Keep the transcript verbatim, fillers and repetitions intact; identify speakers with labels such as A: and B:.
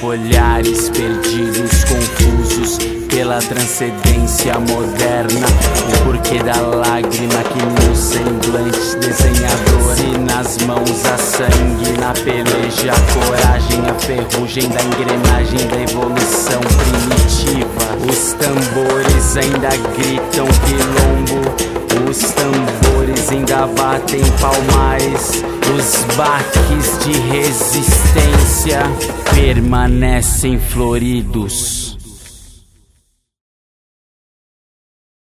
A: olhares perdidos, confusos pela transcendência moderna. O porquê da lágrima que nos semblantes desenhador, e nas mãos a sangue, na peleja a coragem, a ferrugem da engrenagem da evolução primitiva. Os tambores ainda gritam quilombo, os tambores ainda batem palmares, os baques de resistência permanecem floridos.